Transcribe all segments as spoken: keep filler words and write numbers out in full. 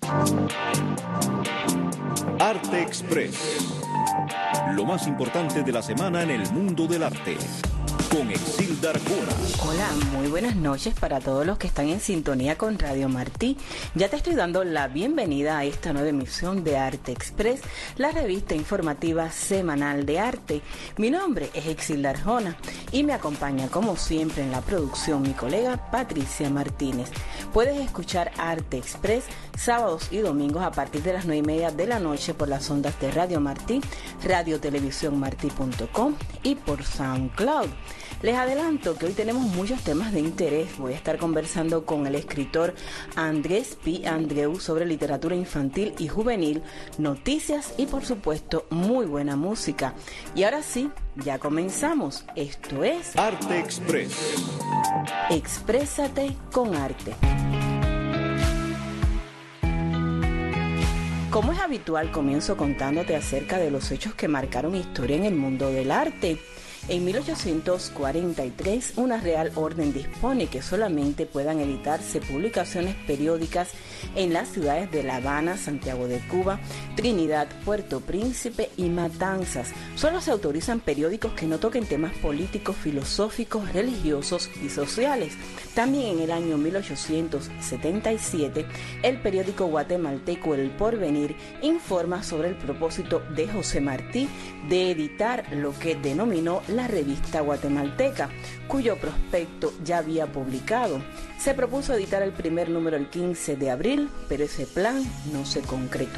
Arte Express. Lo más importante de la semana en el mundo del arte. Con Exilda Arjona. Hola, muy buenas noches para todos los que están en sintonía con Radio Martí. Ya te estoy dando la bienvenida a esta nueva emisión de Arte Express, la revista informativa semanal de arte. Mi nombre es Exilda Arjona y me acompaña como siempre en la producción mi colega Patricia Martínez. Puedes escuchar Arte Express sábados y domingos a partir de las nueve y media de la noche por las ondas de Radio Martí, radio televisión martí punto com y por SoundCloud. Les adelanto que hoy tenemos muchos temas de interés. Voy a estar conversando con el escritor Andrés P. Andreu sobre literatura infantil y juvenil, noticias y por supuesto muy buena música. Y ahora sí, ya comenzamos. Esto es Arte Express. Exprésate con arte. Como es habitual, comienzo contándote acerca de los hechos que marcaron historia en el mundo del arte. En mil ochocientos cuarenta y tres, una real orden dispone que solamente puedan editarse publicaciones periódicas en las ciudades de La Habana, Santiago de Cuba, Trinidad, Puerto Príncipe y Matanzas. Solo se autorizan periódicos que no toquen temas políticos, filosóficos, religiosos y sociales. También en el año mil ochocientos setenta y siete, el periódico guatemalteco El Porvenir informa sobre el propósito de José Martí de editar lo que denominó la revista guatemalteca, cuyo prospecto ya había publicado. Se propuso editar el primer número el quince de abril, pero ese plan no se concretó.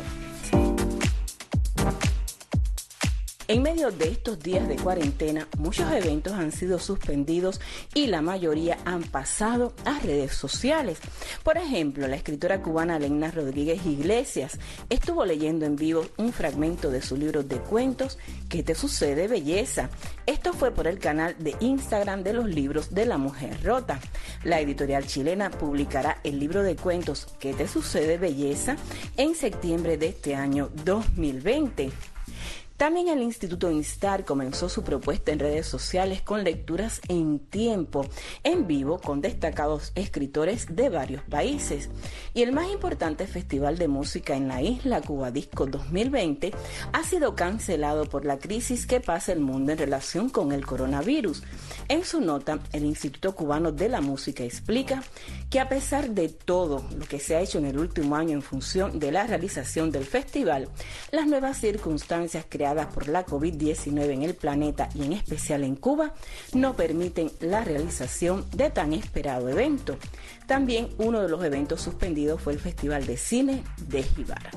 En medio de estos días de cuarentena, muchos eventos han sido suspendidos y la mayoría han pasado a redes sociales. Por ejemplo, la escritora cubana Lena Rodríguez Iglesias estuvo leyendo en vivo un fragmento de su libro de cuentos, ¿Qué te sucede, belleza? Esto fue por el canal de Instagram de los libros de la mujer rota. La editorial chilena publicará el libro de cuentos ¿Qué te sucede, belleza? En septiembre de este año dos mil veinte. También el Instituto Instar comenzó su propuesta en redes sociales con lecturas en tiempo, en vivo, con destacados escritores de varios países. Y el más importante festival de música en la isla, Cuba Disco dos mil veinte, ha sido cancelado por la crisis que pasa el mundo en relación con el coronavirus. En su nota, el Instituto Cubano de la Música explica que a pesar de todo lo que se ha hecho en el último año en función de la realización del festival, las nuevas circunstancias creadas por la covid diecinueve en el planeta y en especial en Cuba no permiten la realización de tan esperado evento. También uno de los eventos suspendidos fue el Festival de Cine de Jíbara.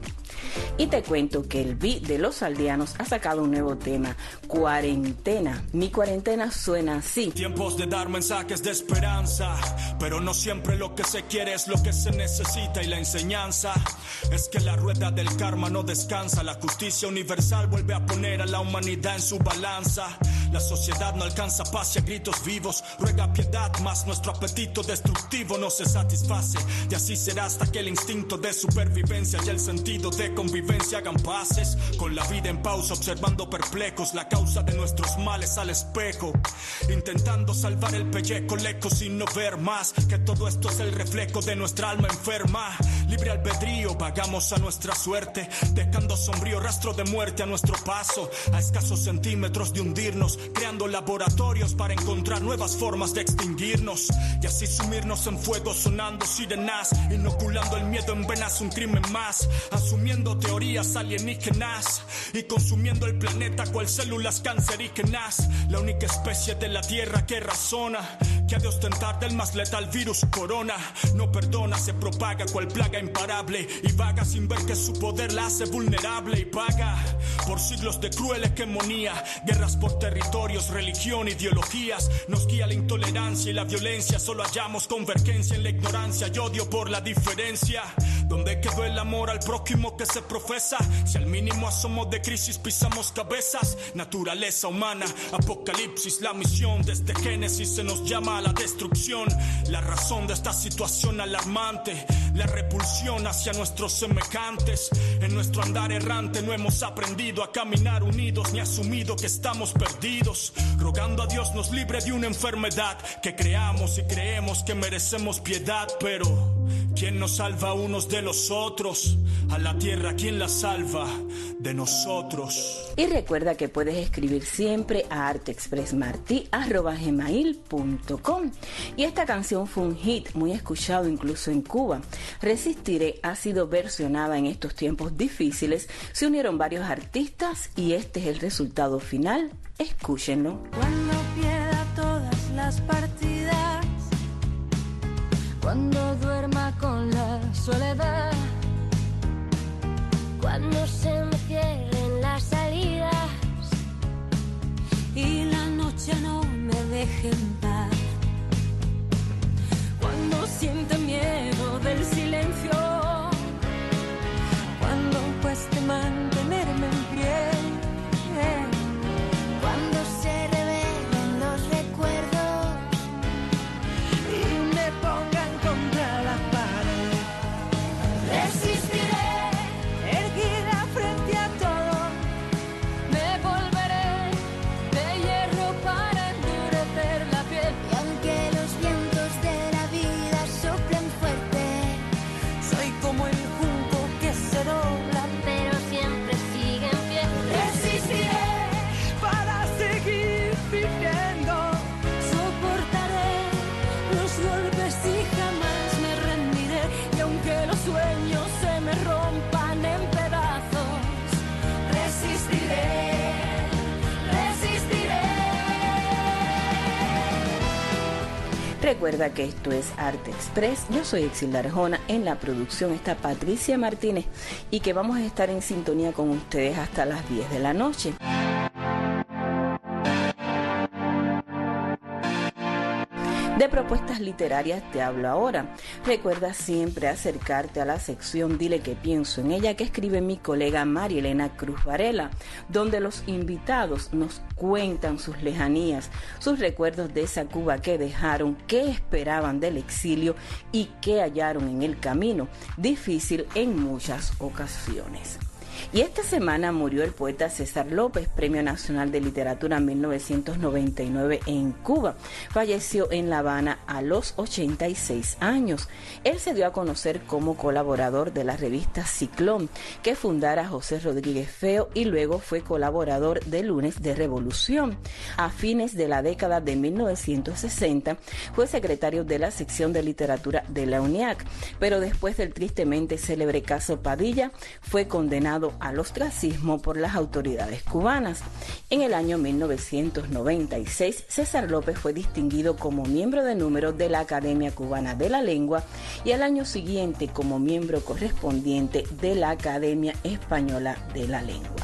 Y te cuento que el Beat de Los Aldeanos ha sacado un nuevo tema, Cuarentena. Mi cuarentena suena así. Tiempos de dar mensajes de esperanza, pero no siempre lo que se quiere es lo que se necesita, y la enseñanza es que la rueda del karma no descansa. La justicia universal vuelve a poner a la humanidad en su balanza. La sociedad no alcanza paz y a gritos vivos ruega piedad, mas nuestro apetito destructivo no se satisface. Y así será hasta que el instinto de supervivencia y el sentido de convivencia hagan paces con la vida en pausa, observando perplejos la causa de nuestros males al espejo, intentando salvar el pellejo lejos sin no ver más que todo esto es el reflejo de nuestra alma enferma. Libre albedrío, vagamos a nuestra suerte, dejando sombrío rastro de muerte a nuestro paso, a escasos centímetros de hundirnos, creando laboratorios para encontrar nuevas formas de extinguirnos y así sumirnos en fuego, sonando sirenas, inoculando el miedo en venas, un crimen más, asumiendo teorías alienígenas y consumiendo el planeta cual células cancerígenas. La única especie de la tierra que razona, que ha de ostentar del más letal virus corona, no perdona, se propaga cual plaga imparable y vaga sin ver que su poder la hace vulnerable, y paga por siglos de cruel hegemonía, guerras por territorios, religión, ideologías. Nos guía la intolerancia y la violencia, solo hallamos convergencia en la ignorancia y odio por la diferencia. ¿Dónde quedó el amor al prójimo que se profesa? Si al mínimo asomo de crisis pisamos cabezas. Naturaleza humana, apocalipsis, la misión de este génesis se nos llama a la destrucción. La razón de esta situación alarmante, la repulsión hacia nuestros semejantes. En nuestro andar errante no hemos aprendido a caminar unidos ni asumido que estamos perdidos, rogando a Dios nos libre de una enfermedad que creamos y creemos que merecemos piedad, pero ¿Quién nos salva unos de los otros? A la tierra, ¿quién la salva? De nosotros. Y recuerda que puedes escribir siempre a artexpressmarti arroba gmail punto com. Y esta canción fue un hit muy escuchado incluso en Cuba. Resistiré ha sido versionada en estos tiempos difíciles. Se unieron varios artistas y este es el resultado final. Escúchenlo. Cuando pierda todas las partidas, cuando duerma con la soledad, cuando se me cierren las salidas y la noche no me deje en paz, cuando sienta miedo del silencio, cuando cueste mantenerme en pie, cuando se revelen los recuerdos y me pongan contra la pared, resistiré, erguida frente a todo, me volveré de hierro para endurecer la piel. Y aunque los vientos de la vida soplen fuerte, soy como el junco que se dobla, pero siempre sigue en pie. Resistiré para seguir viviendo, soportaré los golpes y jamás me rendiré. Y aunque los sueños se me rompan en pedazos, resistiré, resistiré. Recuerda que esto es Arte Express. Yo soy Exilda Arjona. En la producción está Patricia Martínez y que vamos a estar en sintonía con ustedes hasta las diez de la noche. De propuestas literarias te hablo ahora. Recuerda siempre acercarte a la sección Dile que pienso en ella, que escribe mi colega María Elena Cruz Varela, donde los invitados nos cuentan sus lejanías, sus recuerdos de esa Cuba que dejaron, qué esperaban del exilio y qué hallaron en el camino, difícil en muchas ocasiones. Y esta semana murió el poeta César López, Premio Nacional de Literatura mil novecientos noventa y nueve en Cuba. Falleció en La Habana a los ochenta y seis años. Él se dio a conocer como colaborador de la revista Ciclón, que fundara José Rodríguez Feo, y luego fue colaborador de Lunes de Revolución. A fines de la década de mil novecientos sesenta fue secretario de la sección de literatura de la UNIAC, pero después del tristemente célebre caso Padilla fue condenado al ostracismo por las autoridades cubanas. En el año mil novecientos noventa y seis, César López fue distinguido como miembro de número de la Academia Cubana de la Lengua y al año siguiente como miembro correspondiente de la Academia Española de la Lengua.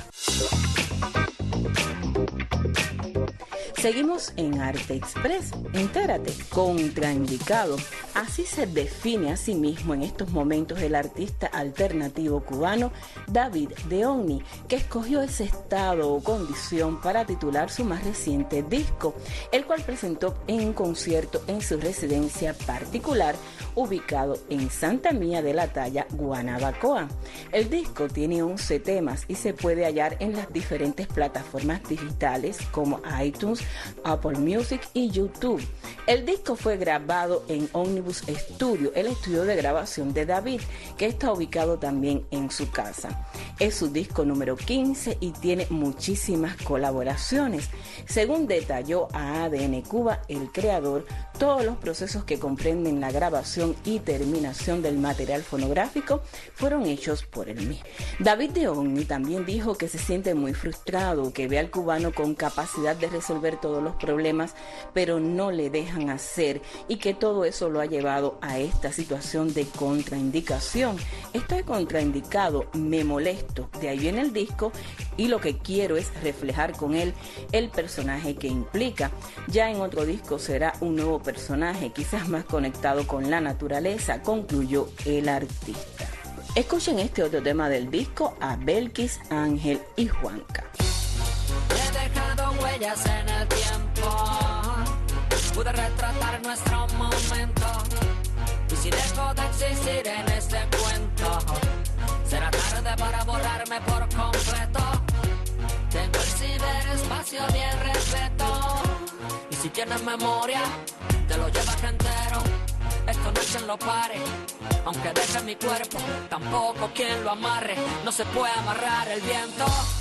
Seguimos en Arte Express. Entérate. Contraindicado. Así se define a sí mismo en estos momentos el artista alternativo cubano David de Ogni, que escogió ese estado o condición para titular su más reciente disco, el cual presentó en un concierto en su residencia particular ubicado en Santa Mía de la Talla, Guanabacoa. El disco tiene once temas y se puede hallar en las diferentes plataformas digitales como iTunes, Apple Music y YouTube. El disco fue grabado en Omnibus Studio, el estudio de grabación de David, que está ubicado también en su casa. Es su disco número quince y tiene muchísimas colaboraciones. Según detalló a A D N Cuba, el creador, todos los procesos que comprenden la grabación y terminación del material fonográfico fueron hechos por él mismo. David de Ogni también dijo que se siente muy frustrado, que ve al cubano con capacidad de resolver todos los problemas, pero no le dejan hacer, y que todo eso lo ha llevado a esta situación de contraindicación. Estoy contraindicado, me molesto, de ahí viene el disco, y lo que quiero es reflejar con él el personaje que implica. Ya en otro disco será un nuevo personaje, quizás más conectado con la naturaleza, concluyó el artista. Escuchen este otro tema del disco, a Belkis, Ángel y Juanca. He dejado huellas en el tiempo, pude retratar nuestro momento, y si dejo de existir en este cuento, será tarde para borrarme por completo. Tengo el ciberespacio bien respeto, y si tienes memoria, te lo llevas entero. esto no es quien lo pare. Aunque deje mi cuerpo, tampoco quien lo amarre. No se puede amarrar el viento.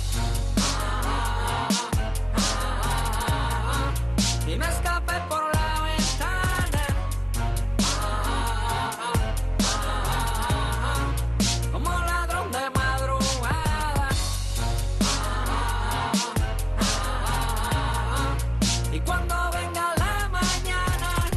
Y me escapé por la ventana, como ladrón de madrugada. Y cuando venga la mañana,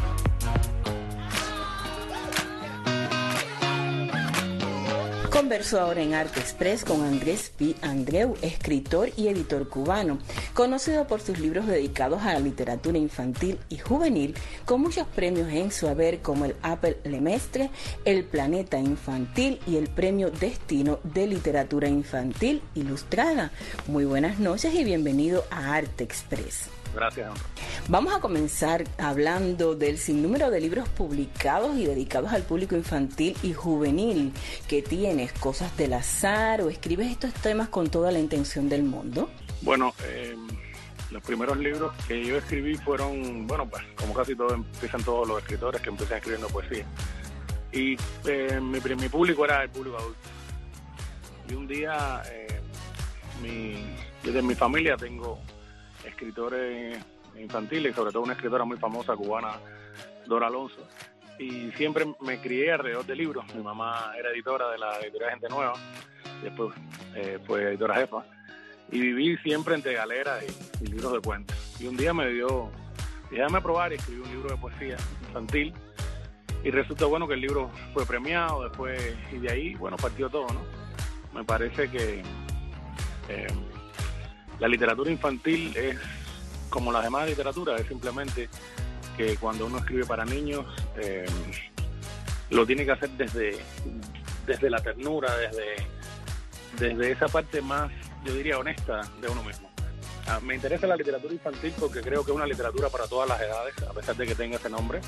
converso ahora en Arte Express con Andrés Pi Andreu, escritor y editor cubano, conocido por sus libros dedicados a la literatura infantil y juvenil, con muchos premios en su haber como el Apple Lemestre, el Planeta Infantil y el Premio Destino de Literatura Infantil Ilustrada. Muy buenas noches y bienvenido a Arte Express. Gracias. Vamos a comenzar hablando del sinnúmero de libros publicados y dedicados al público infantil y juvenil que tienes, Cosas del Azar, o escribes estos temas con toda la intención del mundo. Bueno, eh, los primeros libros que yo escribí fueron, bueno, pues como casi todos empiezan todos los escritores que empiezan escribiendo poesía. Y eh, mi, mi público era el público adulto. Y un día, eh, mi, desde mi familia tengo escritores infantiles, sobre todo una escritora muy famosa cubana, Dora Alonso, y siempre me crié alrededor de libros. Mi mamá era editora de la editorial Gente Nueva, después eh, fue editora jefa, y viví siempre entre galeras y, y libros de cuentos. Y un día me dio, déjame probar, y escribí un libro de poesía infantil, y resulta bueno que el libro fue premiado después, y de ahí, bueno, partió todo, ¿no? Me parece que eh, la literatura infantil es como las demás literaturas, es simplemente que cuando uno escribe para niños, eh, lo tiene que hacer desde, desde la ternura, desde, desde esa parte más, yo diría, honesta de uno mismo. Ah, me interesa la literatura infantil porque creo que es una literatura para todas las edades, a pesar de que tenga ese nombre,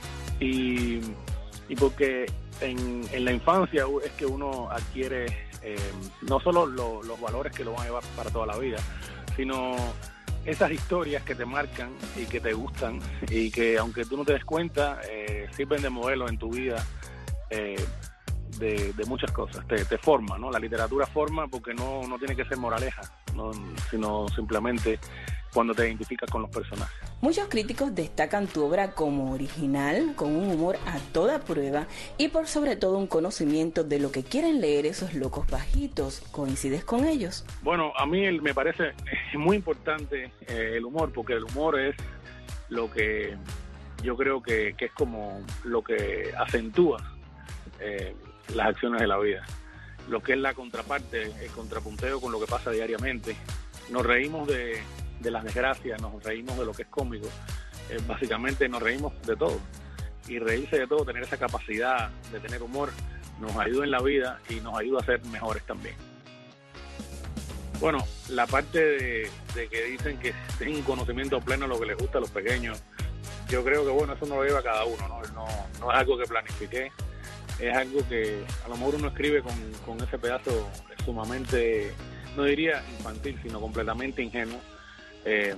y, y porque en, en la infancia es que uno adquiere eh, no solo lo, los valores que lo van a llevar para toda la vida, sino esas historias que te marcan y que te gustan y que aunque tú no te des cuenta eh, sirven de modelo en tu vida eh, de, de muchas cosas, te, te forma, ¿no? La literatura forma porque no, no tiene que ser moraleja, ¿no? Sino simplemente cuando te identificas con los personajes. Muchos críticos destacan tu obra como original, con un humor a toda prueba y por sobre todo un conocimiento de lo que quieren leer esos locos bajitos. ¿Coincides con ellos? Bueno, a mí me parece muy importante eh, el humor, porque el humor es lo que yo creo que, que es como lo que acentúa eh, las acciones de la vida. Lo que es la contraparte, el contrapunteo con lo que pasa diariamente. Nos reímos de... de las desgracias, nos reímos de lo que es cómico, eh, básicamente nos reímos de todo, y reírse de todo, tener esa capacidad de tener humor, nos ayuda en la vida y nos ayuda a ser mejores también. Bueno, la parte de, de que dicen que tienen un conocimiento pleno de lo que les gusta a los pequeños, yo creo que bueno, eso no lo lleva cada uno, ¿no? No, no es algo que planifiqué, es algo que a lo mejor uno escribe con, con ese pedazo sumamente, no diría infantil, sino completamente ingenuo. Eh,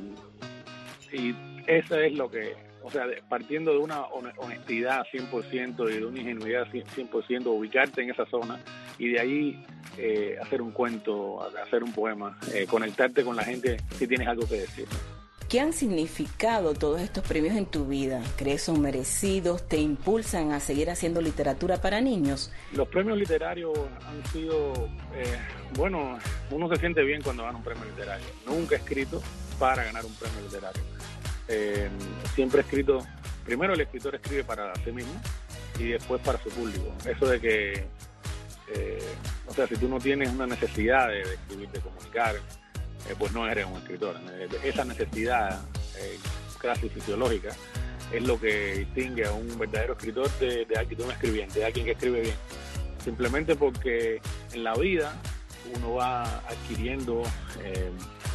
y eso es lo que, o sea, partiendo de una honestidad cien por ciento y de una ingenuidad cien por ciento, ubicarte en esa zona y de ahí eh, hacer un cuento, hacer un poema, eh, conectarte con la gente si tienes algo que decir. ¿Qué han significado todos estos premios en tu vida? ¿Crees son merecidos? ¿Te impulsan a seguir haciendo literatura para niños? Los premios literarios han sido, eh, bueno, uno se siente bien cuando gana un premio literario. Nunca he escrito para ganar un premio literario. Eh, siempre he escrito, primero el escritor escribe para sí mismo y después para su público. Eso de que, eh, o sea, si tú no tienes una necesidad de, de escribir, de comunicar, eh, pues no eres un escritor. Esa necesidad eh, casi fisiológica es lo que distingue a un verdadero escritor de, de alguien, de un escribiente, de alguien que escribe bien. Simplemente porque en la vida uno va adquiriendo eh,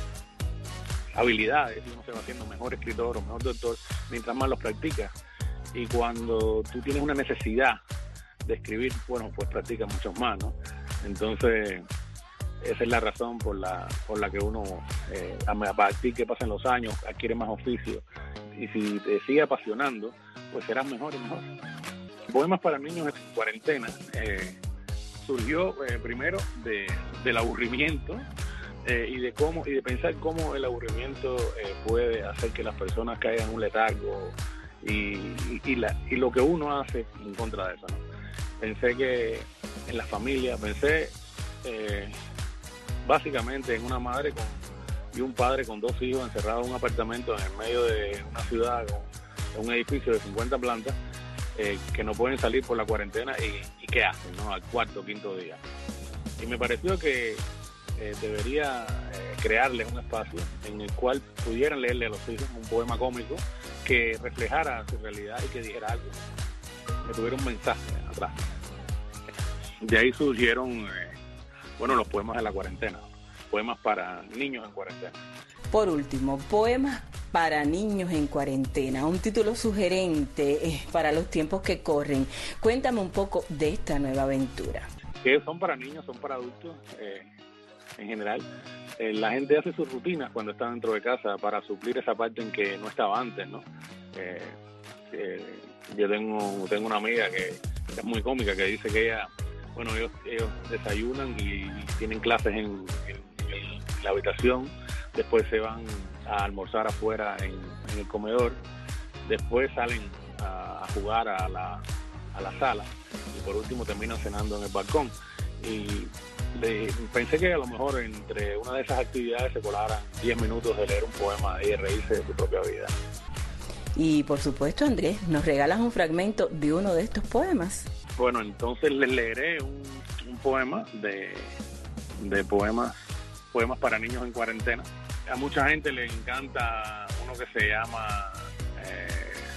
habilidades y uno se va haciendo mejor escritor o mejor doctor mientras más los practicas. Y cuando tú tienes una necesidad de escribir, bueno, pues practicas mucho más, ¿no? Entonces, esa es la razón por la por la que uno, eh, a partir que pasen los años, adquiere más oficio. Y si te sigue apasionando, pues serás mejor y mejor. Poemas para Niños en Cuarentena eh, surgió eh, primero de, del aburrimiento eh, y de cómo y de pensar cómo el aburrimiento eh, puede hacer que las personas caigan en un letargo y, y, y, la, y lo que uno hace en contra de eso, ¿no? Pensé que en la familia, pensé eh, básicamente en una madre con, y un padre con dos hijos encerrados en un apartamento en el medio de una ciudad con un edificio de cincuenta plantas, eh, que no pueden salir por la cuarentena y, y ¿qué hacen, no? Al cuarto o quinto día. Y me pareció que eh, debería eh, crearles un espacio en el cual pudieran leerle a los hijos un poema cómico que reflejara su realidad y que dijera algo, que tuviera un mensaje atrás. De ahí surgieron, eh, bueno, los poemas de la cuarentena, poemas para niños en cuarentena. Por último, Poemas para Niños en Cuarentena, un título sugerente eh, para los tiempos que corren. Cuéntame un poco de esta nueva aventura. Que son para niños, son para adultos, eh, en general. Eh, la gente hace sus rutinas cuando está dentro de casa para suplir esa parte en que no estaba antes, ¿no? Eh, eh, yo tengo, tengo una amiga que, que es muy cómica, que dice que ella, bueno, ellos, ellos desayunan y tienen clases en, en, en la habitación, después se van a almorzar afuera en, en el comedor, después salen a, a jugar a la, a la sala y por último terminan cenando en el balcón. Y le, pensé que a lo mejor entre una de esas actividades se colaran diez minutos de leer un poema y de reírse de su propia vida. Y por supuesto, Andrés, ¿nos regalas un fragmento de uno de estos poemas? Bueno, entonces les leeré un, un poema de, de poemas, poemas para niños en cuarentena. A mucha gente le encanta uno que se llama eh,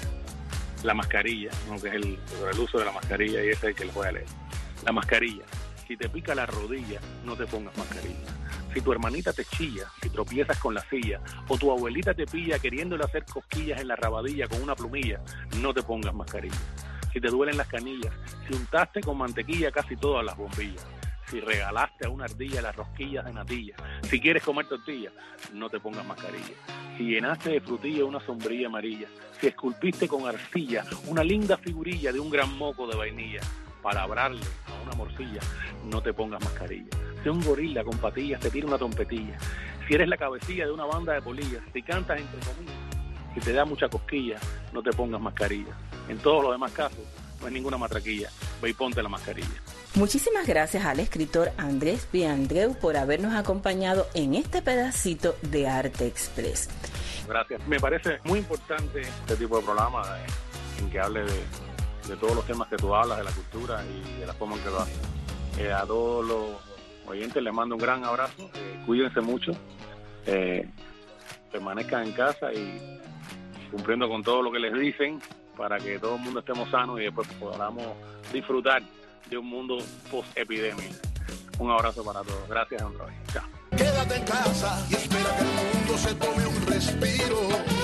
La Mascarilla, uno que es el, el uso de la mascarilla, y ese es el que les voy a leer. La mascarilla. Si te pica la rodilla, no te pongas mascarilla. Si tu hermanita te chilla, si tropiezas con la silla, o tu abuelita te pilla queriéndole hacer cosquillas en la rabadilla con una plumilla, no te pongas mascarilla. Si te duelen las canillas, si untaste con mantequilla casi todas las bombillas, si regalaste a una ardilla las rosquillas de natilla, si quieres comer tortilla, no te pongas mascarilla. Si llenaste de frutilla una sombrilla amarilla, si esculpiste con arcilla una linda figurilla de un gran moco de vainilla, para hablarle a una morcilla, no te pongas mascarilla. Si un gorila con patillas te tira una trompetilla, si eres la cabecilla de una banda de polillas, si cantas entre comillas, si te da mucha cosquilla, no te pongas mascarilla. En todos los demás casos, no hay ninguna matraquilla. Ve y ponte la mascarilla. Muchísimas gracias al escritor Andrés Piandreu por habernos acompañado en este pedacito de Arte Express. Gracias. Me parece muy importante este tipo de programa eh, en que hable de, de todos los temas que tú hablas, de la cultura y de la forma en que lo haces. Eh, a todos los oyentes les mando un gran abrazo. Eh, cuídense mucho. Eh, permanezcan en casa y cumpliendo con todo lo que les dicen para que todo el mundo estemos sanos y después podamos disfrutar de un mundo post-epidemia. Un abrazo para todos. Gracias, Android. Chao. Quédate en casa y espera que el mundo se tome un respiro.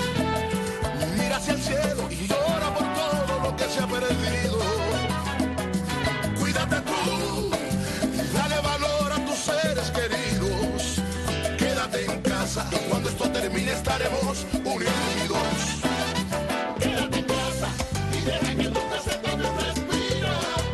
Mira hacia el cielo y llora por todo lo que se ha perdido. Cuídate tú, dale valor a tus seres queridos. Quédate en casa y cuando esto termine estaremos unidos. Quédate en casa y deja que el mundo se tome un respiro.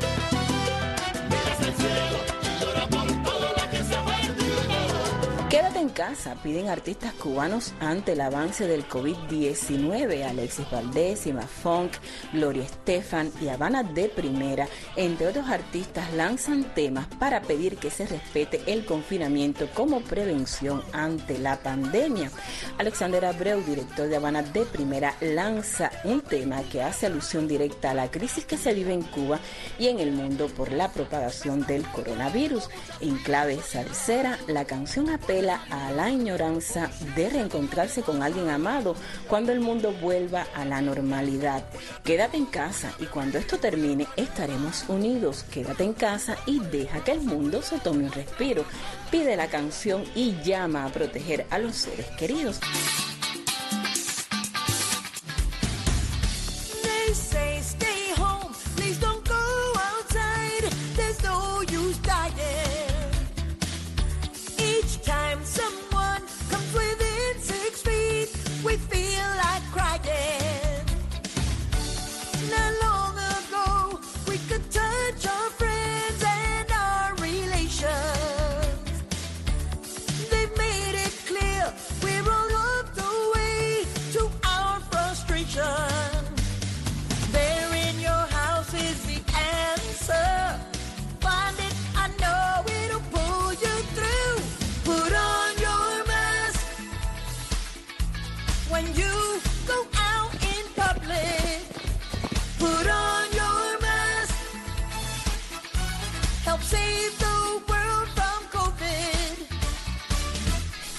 Mira hacia el cielo y llora por todo lo que se ha perdido. Quédate en casa, piden artistas cubanos ante el avance del covid diecinueve. Alexis Valdés, Ima Funk, Gloria Estefan y Habana de Primera, entre otros artistas, lanzan temas para pedir que se respete el confinamiento como prevención ante la pandemia. Alexander Abreu, director de Habana de Primera, lanza un tema que hace alusión directa a la crisis que se vive en Cuba y en el mundo por la propagación del coronavirus. En clave salsera, la canción apela a la añoranza de reencontrarse con alguien amado cuando el mundo vuelva a la normalidad. Quédate en casa y cuando esto termine estaremos unidos. Quédate en casa y deja que el mundo se tome un respiro. Pide la canción y llama a proteger a los seres queridos. They say stay home, please don't go outside. There's no use dying. Each time someone comes within six feet, we feel like crying. Not long ago,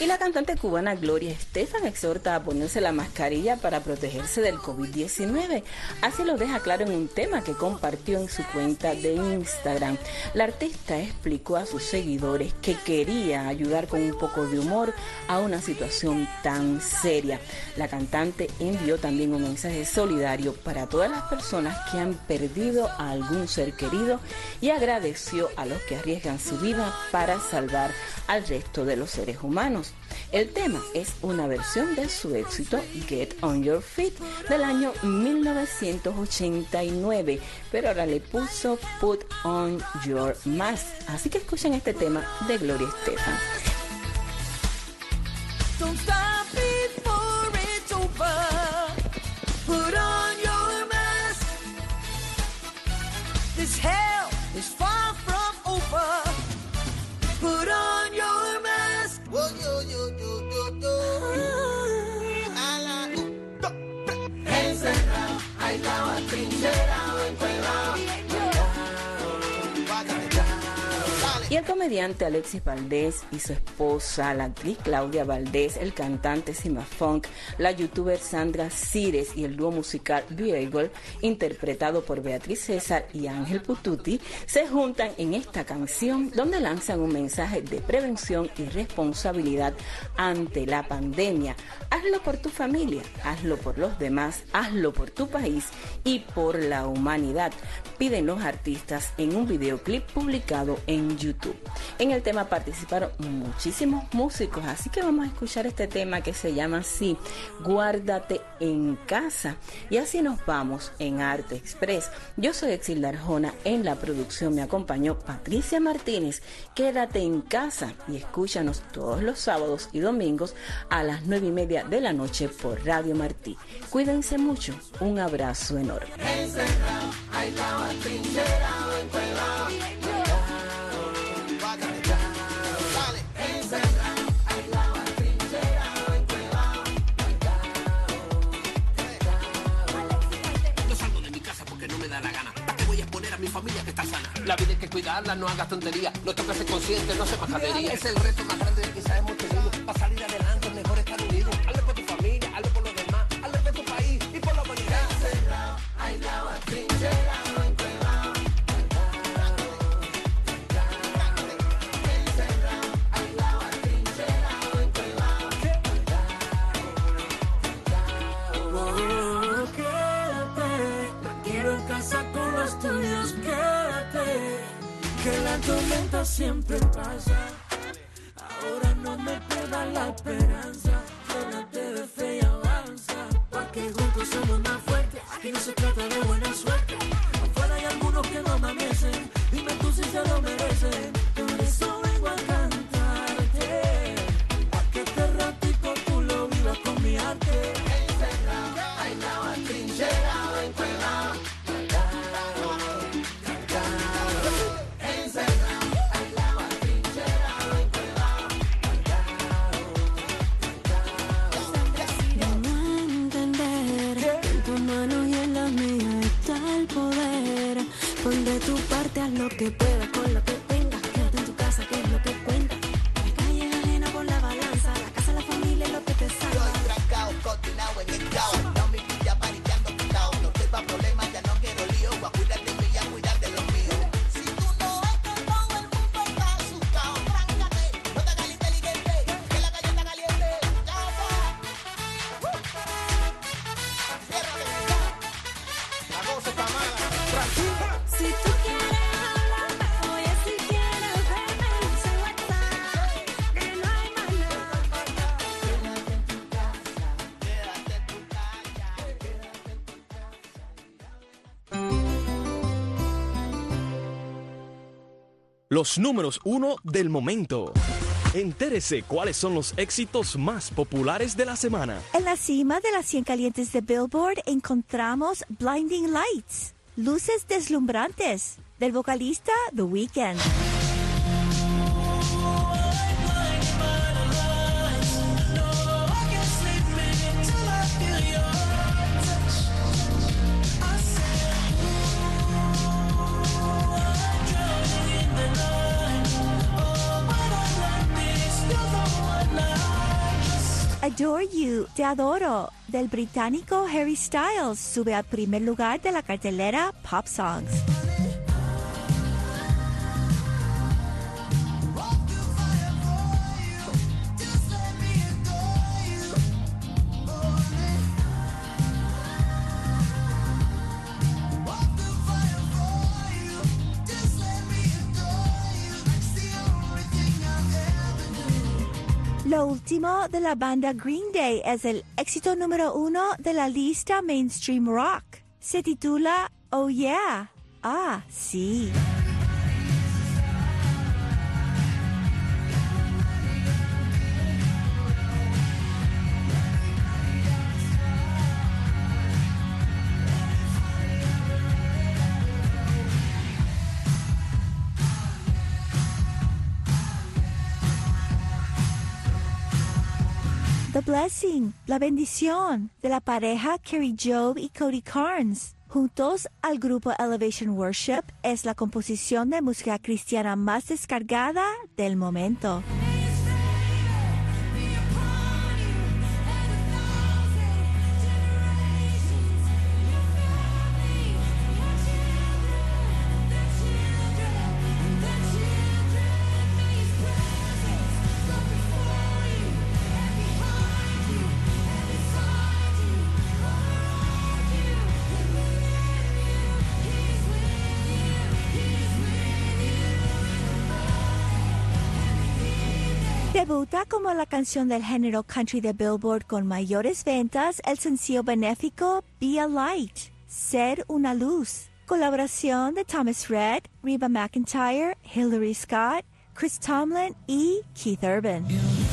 Y la cantante cubana Gloria Estefan exhorta a ponerse la mascarilla para protegerse del COVID diecinueve. Así lo deja claro en un tema que compartió en su cuenta de Instagram. La artista explicó a sus seguidores que quería ayudar con un poco de humor a una situación tan seria. La cantante envió también un mensaje solidario para todas las personas que han perdido a algún ser querido y agradeció a los que arriesgan su vida para salvar al resto de los seres humanos. El tema es una versión de su éxito Get On Your Feet del año mil novecientos ochenta y nueve, pero ahora le puso Put On Your Mask. Así que escuchen este tema de Gloria Estefan. Don't stop before it's over. Put on your mask. This hell is far from over. Put on your mask. Whoa, yo, yo, yo, yo, yo. Ah. Encerrado, aislado, atrincherado, encuadrado. Y el comediante Alexis Valdés y su esposa, la actriz Claudia Valdés, el cantante Sima Funk, la youtuber Sandra Cires y el dúo musical Beagle, interpretado por Beatriz César y Ángel Pututi, se juntan en esta canción donde lanzan un mensaje de prevención y responsabilidad ante la pandemia. Hazlo por tu familia, hazlo por los demás, hazlo por tu país y por la humanidad, piden los artistas en un videoclip publicado en YouTube. En el tema participaron muchísimos músicos, así que vamos a escuchar este tema que se llama así, Guárdate en Casa. Y así nos vamos en Arte Express. Yo soy Exilda Arjona, en la producción me acompañó Patricia Martínez. Quédate en casa y escúchanos todos los sábados y domingos a las nueve y media de la noche por Radio Martí. Cuídense mucho, un abrazo enorme. Encerrado, aislado, atrincherado, encuadrado. No salgo de mi casa porque no me da la gana. ¿Para qué voy a poner a mi familia que está sana? La vida hay que cuidarla, no hagas tonterías. No toques ser consciente, no se majadería. Es el reto más grande que quizás hemos tenido. Para salir adelante es mejor estar unidos. Hazlo por tu familia, hazlo por los demás, hazlo por tu país y por la humanidad. Encerrado, aislado, atrincherado, encuadrado. Con los tuyos, quédate, que la tormenta siempre pasa. Ahora no me pierdas la esperanza, llénate de fe y avanza, porque juntos somos más fuertes. Aquí no se trata de buena suerte, afuera hay algunos que no amanecen. Dime tú si se lo merecen. Por eso vengo a cantarte, pa' que este ratito tú lo vivas con mi arte. Encerrado, aislado, atrincherado, encuadrado. Pon de tu parte, haz lo que puedas con lo que tengas. Quédate en tu casa, que es lo que cuenta. La calle es ajena por la balanza. La casa, la familia es lo que te salva. Yo he trancado, coordinado en el caos. No me pilla pariqueando quitado. No te va problema, ya no quiero lío. Voy a cuidar de mí y a cuidar de los míos. Si tú no ves que todo el mundo está asustado, tráncate, no te hagas inteligente, que la calle está caliente. Ya está. Ciérrate, ya. La cosa está mala. Tranquila. Si tú quieres hablarme, oye, si quieres verme, dice WhatsApp, que no hay más nada. Quédate en tu casa, quédate en tu casa, quédate en tu casa. Los números uno del momento. Entérese cuáles son los éxitos más populares de la semana. En la cima de las cien calientes de Billboard encontramos Blinding Lights, Luces Deslumbrantes, del vocalista The Weeknd. Oh, Adore You, Te Adoro, del británico Harry Styles, sube al primer lugar de la cartelera Pop Songs. Lo último de la banda Green Day es el éxito número uno de la lista Mainstream Rock. Se titula Oh Yeah. Ah, sí. The Blessing, la bendición, de la pareja Carrie Job y Cody Carnes. Juntos al grupo Elevation Worship, es la composición de música cristiana más descargada del momento. Debuta como la canción del género country de Billboard con mayores ventas el sencillo benéfico Be a Light, Ser una Luz. Colaboración de Thomas Rhett, Reba McEntire, Hillary Scott, Chris Tomlin y Keith Urban.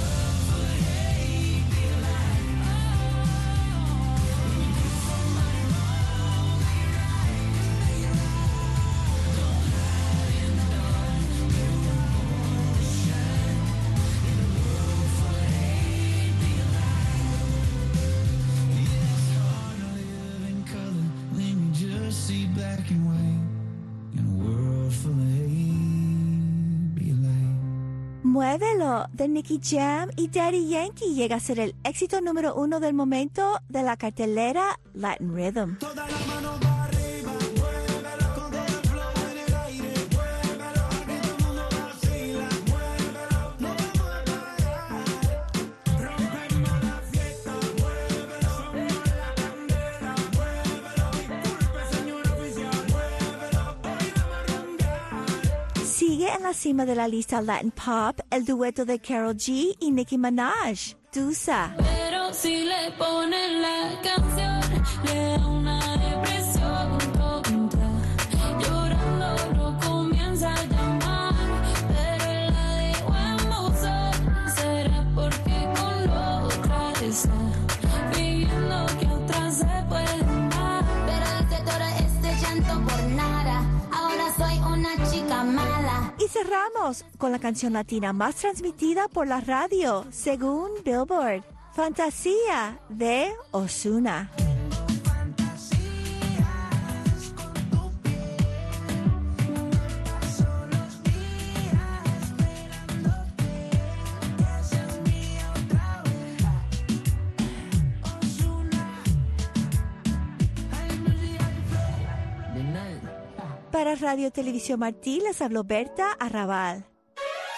Muévelo, de Nicky Jam y Daddy Yankee, llega a ser el éxito número uno del momento de la cartelera Latin Rhythm. Toda la mano para arriba, muévelo con todo el flow en el aire, muévelo, que todo el mundo vacila, muévelo, no vamos a parar, rompemos la fiesta, muévelo, somos la candela, muévelo, disculpe señor oficial, muévelo, hoy vamos a rumbear. Sigue en la cima de la lista Latin Pop el dueto de Karol G y Nicki Minaj, Tusa. Pero si le ponen la canción, le da una depresión tonta. Llorando no comienza a llamar, pero la dejo en buzón. Será porque con otra está viviendo que otra se puede amar. Pero hice todo este llanto por nada. Ahora soy una chica mala. Y cerramos con la canción latina más transmitida por la radio, según Billboard, Fantasía, de Ozuna. Para Radio Televisión Martí les habló Berta Arrabal.